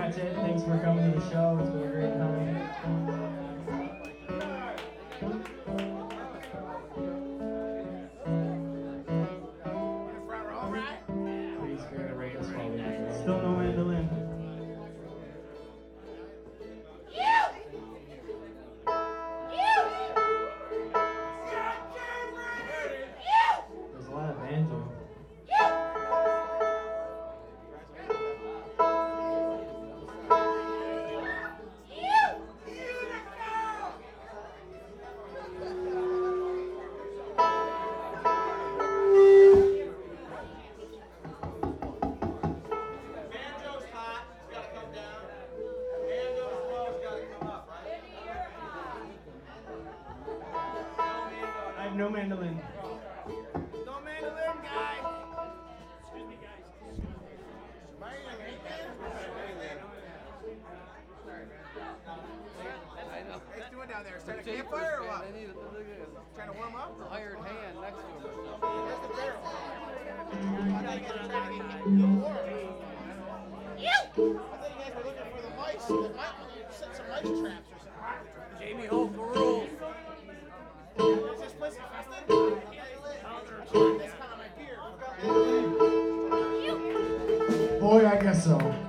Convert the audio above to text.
that's it. Thanks for coming to the show. It's been a great time. Please bear the reins while we do. Still no mandolin. There's a lot of banjo. I have no mandolin. No mandolin, guys. Excuse me, guys. I know. What are you doing down there? Starting a campfire or what? Trying to warm up? Hired hand next to him. Where's the barrel? Trying to get warm. I thought you guys were looking for the mice. Set some mice traps or something. Jamie Hope rules. Is this place infested? This kind of my beer. Boy, I guess so.